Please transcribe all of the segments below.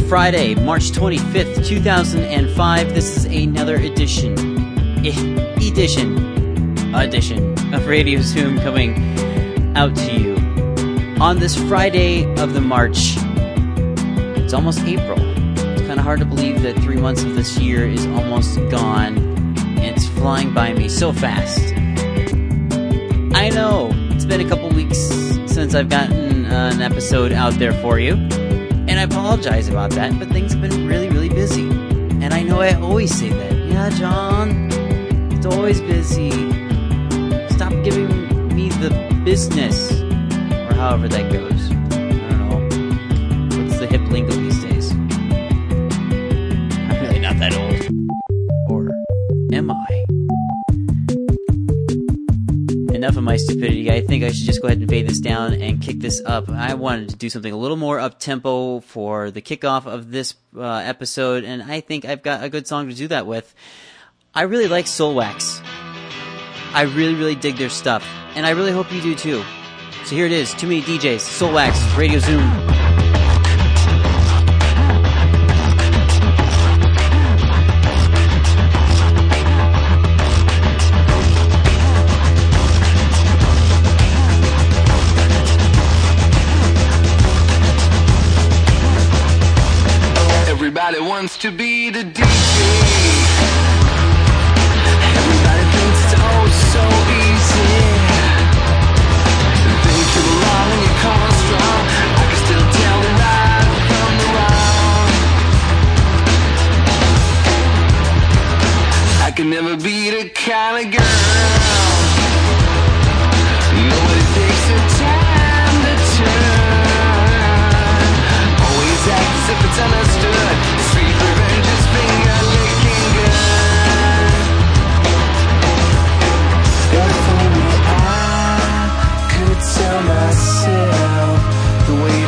Friday, March 25th, 2005. This is another edition of Radio Zoom coming out to you on this Friday of the March. It's almost April. It's kind of hard to believe that 3 months of this year is almost gone, and it's flying by me so fast. I know, it's been a couple weeks since I've gotten an episode out there for you, and I apologize about that, but things have been really, really busy. And I know I always say that. Yeah, John, it's always busy. Stop giving me the business. Or however that goes. I don't know. What's the hip lingo these days? I'm really not that old. Or am I? Enough of my stupidity. I think I should just go ahead and fade this down and kick this up. I wanted to do something a little more up-tempo for the kickoff of this episode, and I think I've got a good song to do that with. I really like Soulwax. I really, really dig their stuff, and I really hope you do too. So here it is, Too Many DJs, Soulwax, Radio Zoom. Everybody wants to be the DJ. Everybody thinks it's oh so easy. Think you belong and you come on strong. I can still tell the right from the wrong. I can never be the kind of girl nobody takes the time to turn. Always act as if it's understood. Sweet revenge is finger licking good. If only I could tell myself the way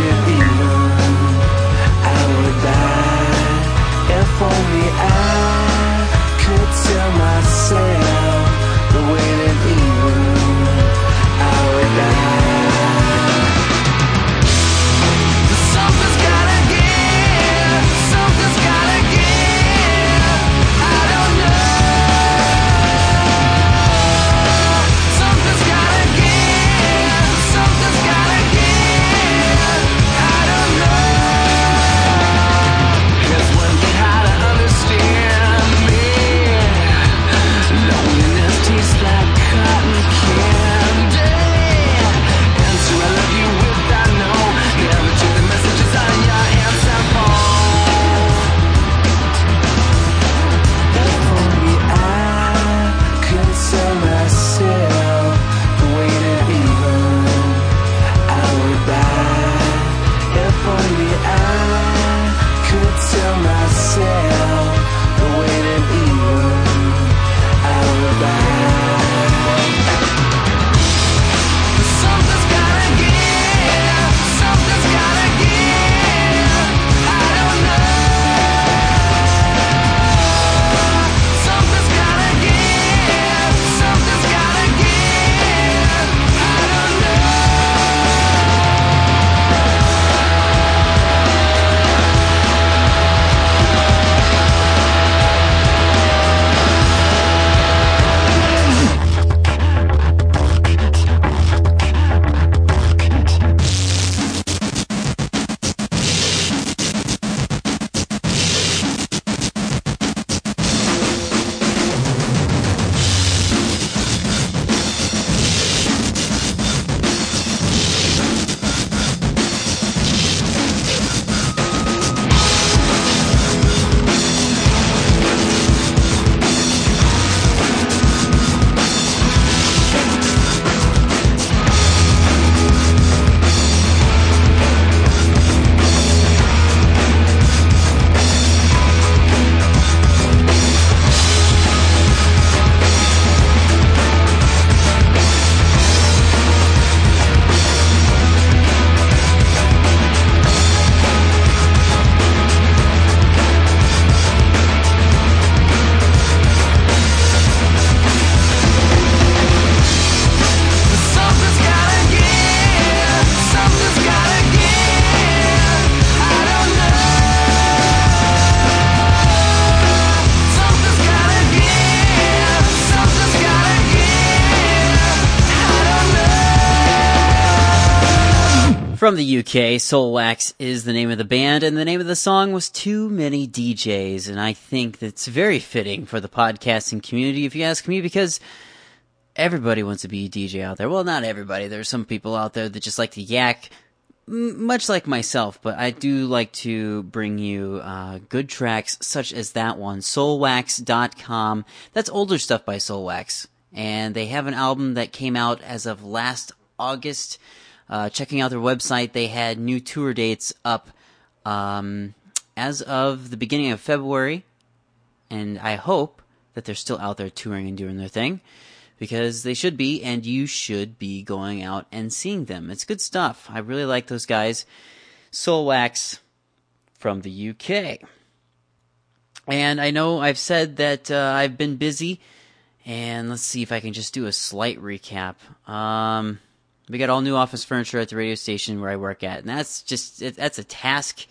From the UK, Soulwax is the name of the band, and the name of the song was Too Many DJs, and I think that's very fitting for the podcasting community, if you ask me, because everybody wants to be a DJ out there. Well, not everybody. There's some people out there that just like to yak, much like myself, but I do like to bring you good tracks such as that one, Soulwax.com. That's older stuff by Soulwax, and they have an album that came out as of last August. Checking out their website, they had new tour dates up as of the beginning of February, and I hope that they're still out there touring and doing their thing, because they should be, and you should be going out and seeing them. It's good stuff. I really like those guys. Soulwax from the UK. And I know I've said that I've been busy, and let's see if I can just do a slight recap. We got all new office furniture at the radio station where I work at, and that's a task,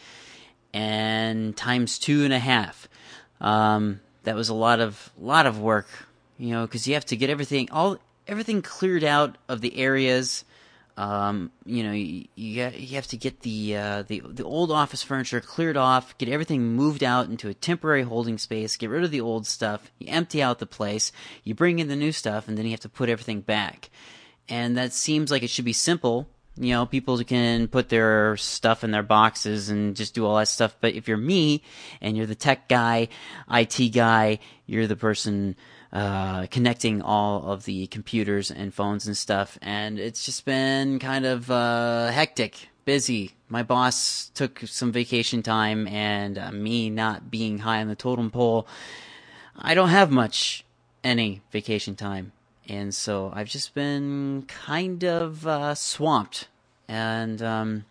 and times 2.5. That was a lot of work, you know, because you have to get everything cleared out of the areas. You know, you have to get the old office furniture cleared off, get everything moved out into a temporary holding space, get rid of the old stuff, you empty out the place, you bring in the new stuff, and then you have to put everything back. And that seems like it should be simple. You know, people can put their stuff in their boxes and just do all that stuff. But if you're me, and you're the tech guy, IT guy, you're the person connecting all of the computers and phones and stuff. And it's just been kind of hectic, busy. My boss took some vacation time, and me not being high on the totem pole, I don't have any vacation time. And so I've just been kind of swamped and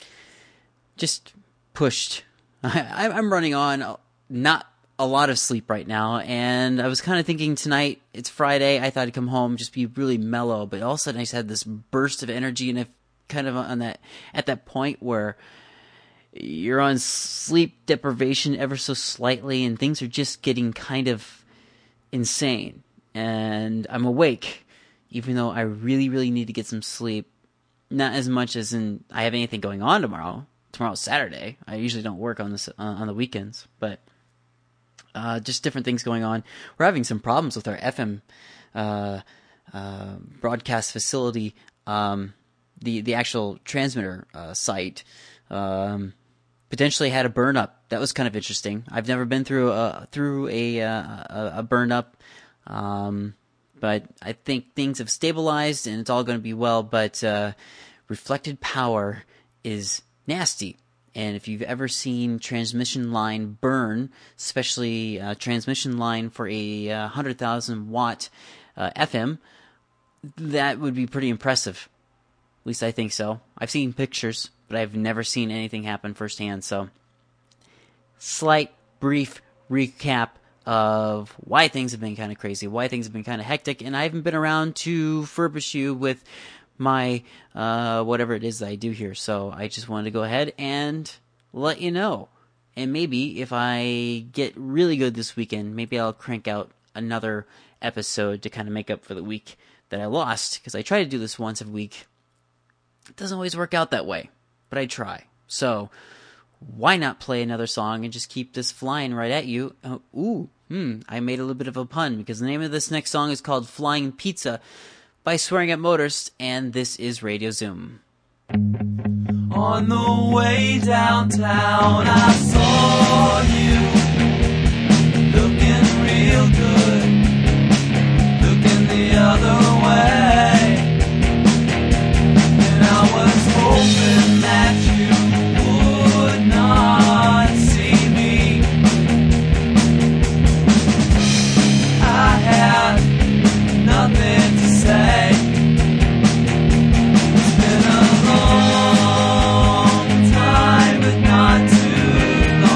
just pushed. I'm running on not a lot of sleep right now, and I was kind of thinking tonight, it's Friday, I thought I'd come home, just be really mellow, but all of a sudden I just had this burst of energy, and kind of at that point where you're on sleep deprivation ever so slightly, and things are just getting kind of insane. And I'm awake, even though I really, really need to get some sleep. Not as much as I have anything going on tomorrow. Tomorrow's Saturday. I usually don't work on the weekends, but just different things going on. We're having some problems with our FM broadcast facility, the actual transmitter site. Potentially had a burn up. That was kind of interesting. I've never been through a burn up. But I think things have stabilized and it's all going to be well, but reflected power is nasty. And if you've ever seen transmission line burn, especially transmission line for a 100,000 watt FM, that would be pretty impressive. At least I think so. I've seen pictures, but I've never seen anything happen firsthand. So, slight, brief recap of why things have been kind of crazy, why things have been kind of hectic, and I haven't been around to furbish you with my whatever it is that I do here. So I just wanted to go ahead and let you know. And maybe if I get really good this weekend, maybe I'll crank out another episode to kind of make up for the week that I lost, because I try to do this once a week. It doesn't always work out that way, but I try. So why not play another song and just keep this flying right at you? I made a little bit of a pun, because the name of this next song is called Flying Pizza by Swearing at Motors, and this is Radio Zoom. On the way downtown, I saw you looking real good, looking the other way, and I was hoping that you would not see me. I had nothing to say. It's been a long time, but not too long.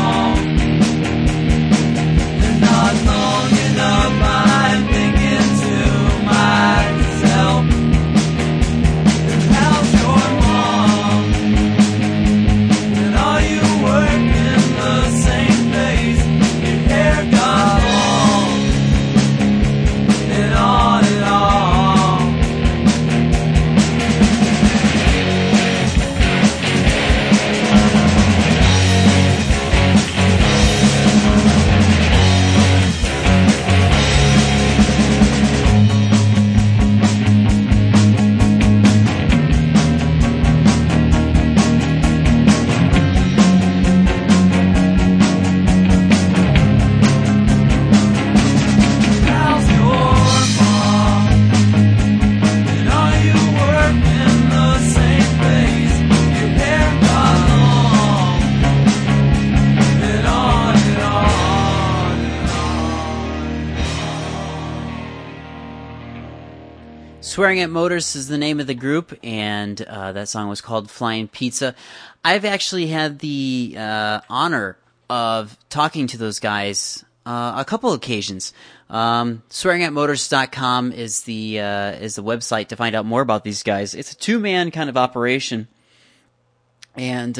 Swearing at Motors is the name of the group, and that song was called Flying Pizza. I've actually had the honor of talking to those guys a couple occasions. Swearingatmotors.com is the website to find out more about these guys. It's a two-man kind of operation, and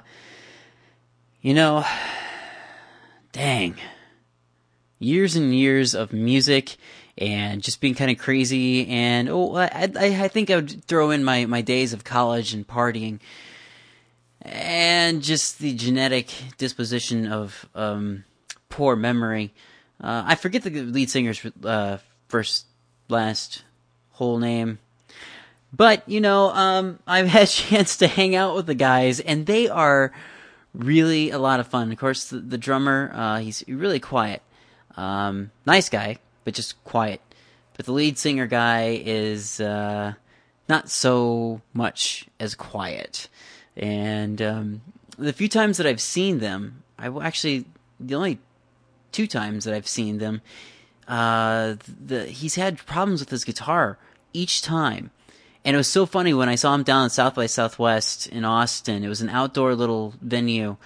dang, years and years of music and just being kind of crazy. And I think I would throw in my days of college and partying, and just the genetic disposition of poor memory. I forget the lead singer's first, last, whole name. But, I've had a chance to hang out with the guys, and they are really a lot of fun. Of course, the drummer, he's really quiet. Nice guy, but just quiet. But the lead singer guy is not so much as quiet. And the few times that I've seen them, the only 2 times that I've seen them, he's had problems with his guitar each time. And it was so funny when I saw him down at South by Southwest in Austin. It was an outdoor little venue.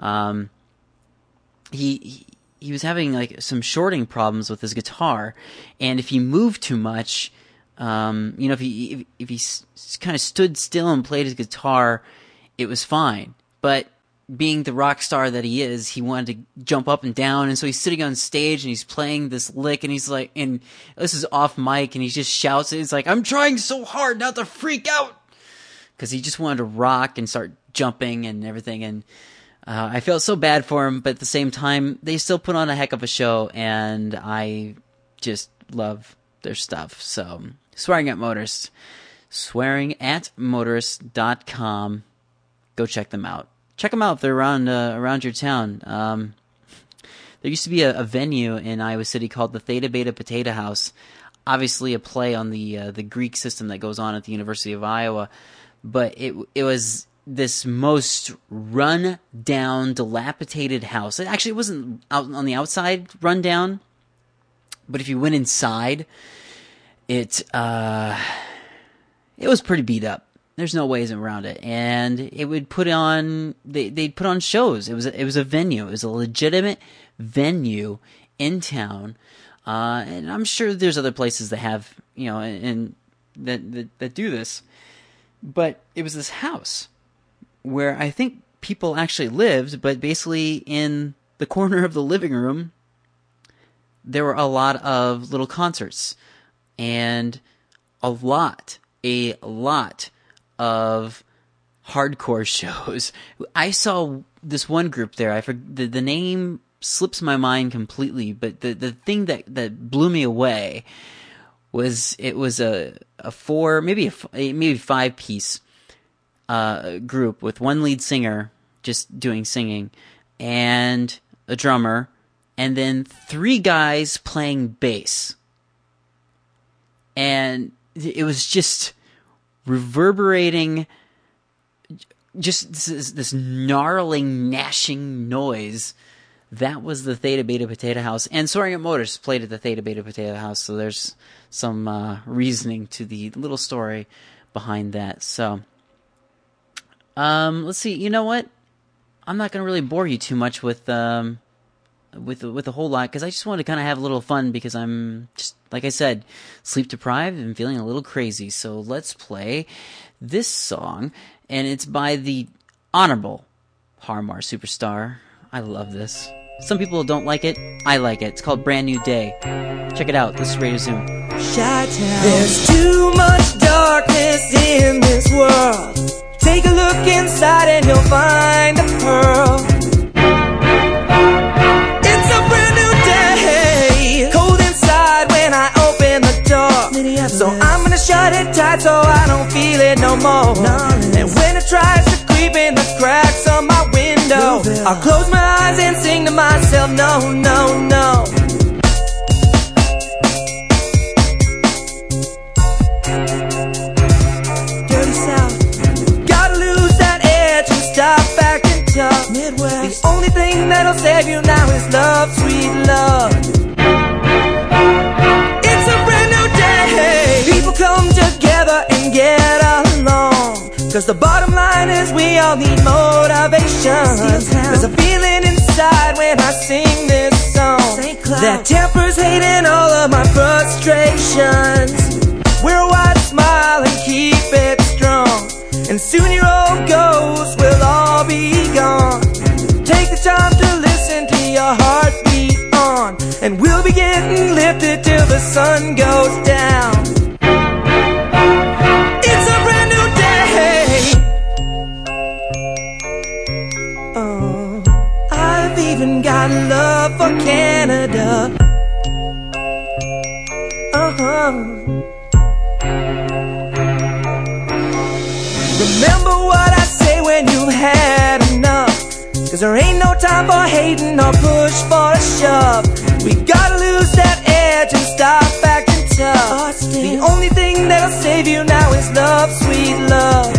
He was having like some shorting problems with his guitar, and if he moved too much, if he kind of stood still and played his guitar, it was fine. But being the rock star that he is, he wanted to jump up and down, and so he's sitting on stage and he's playing this lick, and he's like, and this is off mic, and he just shouts, it's like, I'm trying so hard not to freak out, because he just wanted to rock and start jumping and everything. And I felt so bad for him, but at the same time, they still put on a heck of a show, and I just love their stuff. So, Swearing at Motors, swearingatmotors.com. Go check them out. Check them out if they're around your town. There used to be a venue in Iowa City called the Theta Beta Potato House. Obviously, a play on the Greek system that goes on at the University of Iowa, but it was this most run down, dilapidated house. It actually wasn't out on the outside run down, but if you went inside, it was pretty beat up. There's no ways around it, and it would put on. They'd put on shows. It was a venue. It was a legitimate venue in town, and I'm sure there's other places that have and that do this, but it was this house where I think people actually lived, but basically in the corner of the living room, there were a lot of little concerts and a lot of hardcore shows. I saw this one group there. The name slips my mind completely, but the thing that blew me away was it was a 4, maybe 5-piece group with one lead singer just doing singing and a drummer, and then 3 guys playing bass. And it was just reverberating, just this gnarling, gnashing noise. That was the Theta Beta Potato House. And Swearing at Motors played at the Theta Beta Potato House, so there's some reasoning to the little story behind that. So, let's see. You know what? I'm not going to really bore you too much with a whole lot, because I just want to kind of have a little fun, because I'm just, like I said, sleep deprived and feeling a little crazy. So let's play this song, and it's by the Honorable Harmar Superstar. I love this. Some people don't like it. I like it. It's called Brand New Day. Check it out. This is Radio Zoom. There's too much darkness in this world. Take a look inside and you'll find a pearl. It's a brand new day. Cold inside when I open the door. So I'm gonna shut it tight so I don't feel it no more. And when it tries to creep in the cracks of my window, I'll close my eyes and sing to myself, no, no, no. Dirty South. Gotta lose that edge and stop acting tough. Midwest. The only thing that'll save you now is love, sweet love. It's a brand new day. People come to Cause the bottom line is we all need motivation. There's a feeling inside when I sing this song that tempers hating all of my frustrations. We're a wide smile and keep it strong, and soon your old ghosts will all be gone. Take the time to listen to your heartbeat on, and we'll be getting lifted till the sun goes down. It's a brand new day. Oh, I've even got love for Canada. Remember what I say when you've had enough, cause there ain't no time for hating or push for a shove. We gotta lose that edge and stop acting tough. The only thing that'll save you now is love, sweet love.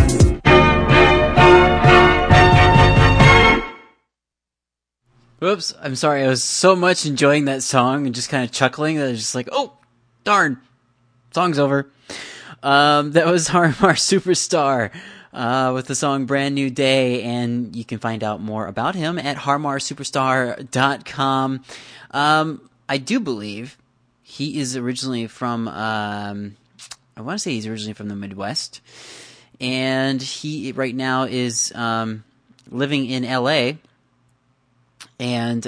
Whoops, I'm sorry, I was so much enjoying that song and just kind of chuckling that I was just like, oh, darn, song's over. That was Harmar Superstar with the song Brand New Day, and you can find out more about him at harmarsuperstar.com. I do believe he is originally from, I want to say he's originally from the Midwest, and he right now is living in LA, and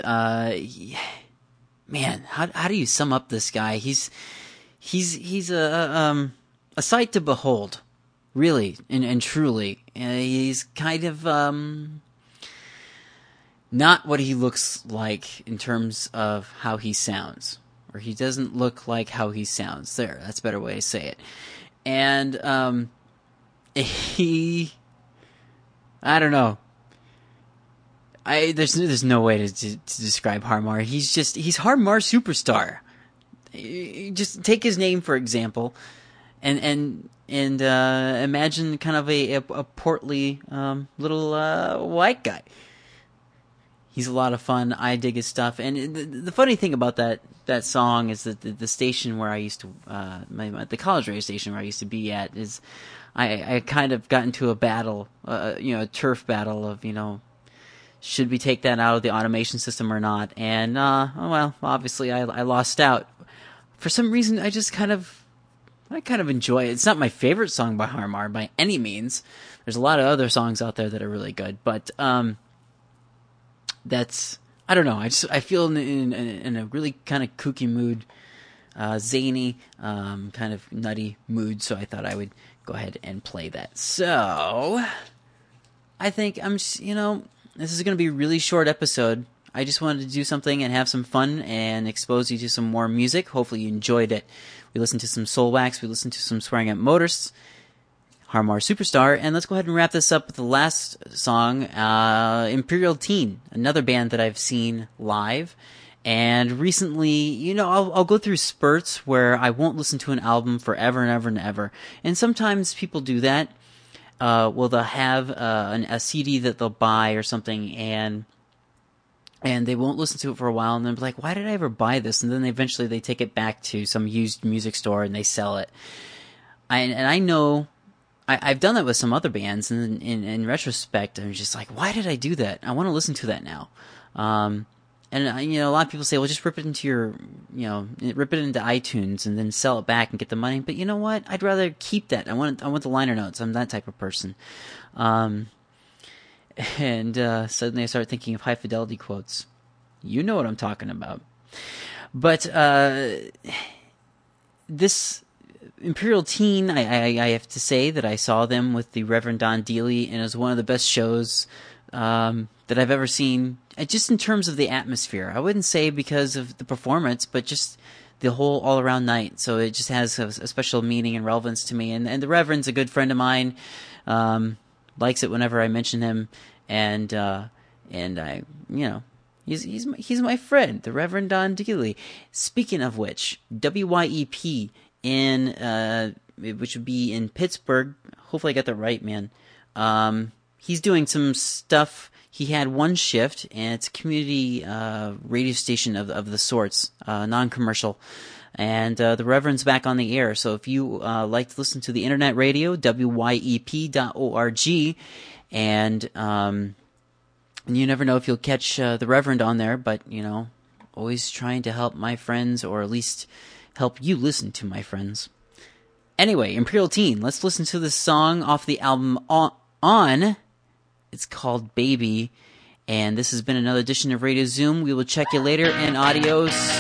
man, how do you sum up this guy? He's a sight to behold, really and truly. He's kind of not what he looks like in terms of how he sounds, or he doesn't look like how he sounds. There, that's a better way to say it. And I don't know. There's no way to describe Harmar. He's Harmar Superstar. Just take his name for example, and imagine kind of a portly little white guy. He's a lot of fun. I dig his stuff. And the funny thing about that song is that the station where I used to the college radio station where I used to be at is I kind of got into a battle, a turf battle of should we take that out of the automation system or not? And well, obviously I lost out. For some reason, I kind of enjoy it. It's not my favorite song by Harmar by any means. There's a lot of other songs out there that are really good, but that's, I don't know. I feel in a really kind of kooky mood, zany, kind of nutty mood. So I thought I would go ahead and play that. So I think this is going to be a really short episode. I just wanted to do something and have some fun and expose you to some more music. Hopefully you enjoyed it. We listened to some Soulwax. We listened to some Swearing at Motors, Harmar Superstar. And let's go ahead and wrap this up with the last song, Imperial Teen, another band that I've seen live. And recently, I'll go through spurts where I won't listen to an album forever and ever and ever. And sometimes people do that. They'll have a CD that they'll buy or something, and they won't listen to it for a while, and they'll be like, why did I ever buy this? And then eventually they take it back to some used music store and they sell it. I know I've done that with some other bands, and in retrospect, I'm just like, why did I do that? I want to listen to that now. And a lot of people say, well, just rip it into rip it into iTunes and then sell it back and get the money. But you know what? I'd rather keep that. I want the liner notes. I'm that type of person. And suddenly I started thinking of high fidelity quotes. You know what I'm talking about. But this Imperial Teen, I have to say that I saw them with the Reverend Don Dealey, and it was one of the best shows that I've ever seen, just in terms of the atmosphere. I wouldn't say because of the performance, but just the whole all-around night. So it just has a special meaning and relevance to me. And the Reverend's a good friend of mine, likes it whenever I mention him, and I, he's my friend, the Reverend Don Dealey. Speaking of which, WYEP which would be in Pittsburgh. Hopefully I got that right, man. He's doing some stuff. He had one shift, and it's a community radio station of the sorts, non-commercial. And the Reverend's back on the air. So if you like to listen to the internet radio, wyep.org, and you never know if you'll catch the Reverend on there, but, always trying to help my friends, or at least help you listen to my friends. Anyway, Imperial Teen, let's listen to this song off the album On. It's called Baby, and this has been another edition of Radio Zoom. We will check you later, and adios.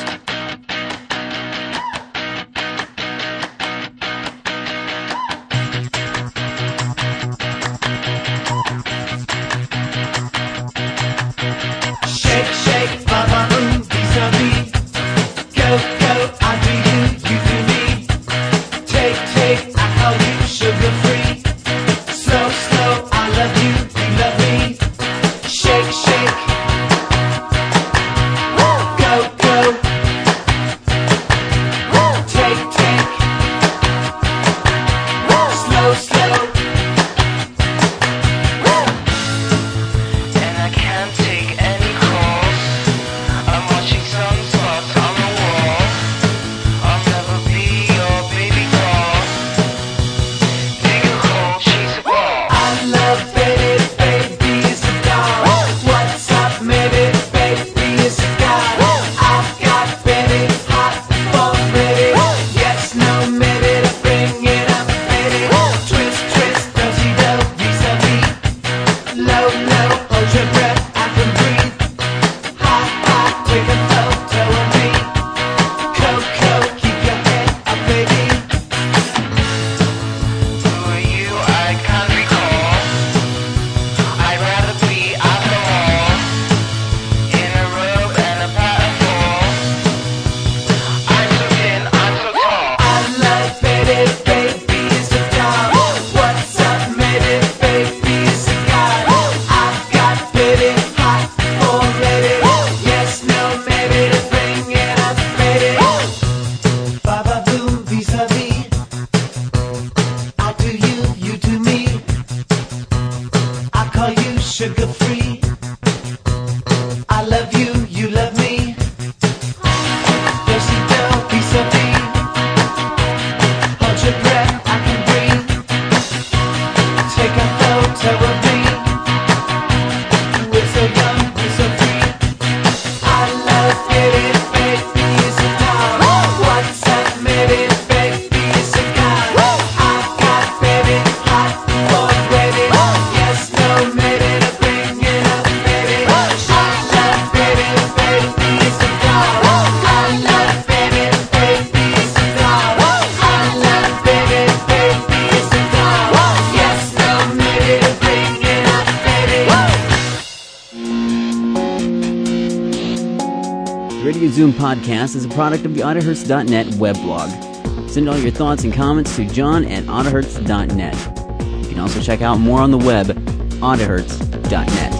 Radio Zoom Podcast is a product of the Otterhertz.net weblog. Send all your thoughts and comments to john@otterhertz.net. You can also check out more on the web, otterhertz.net.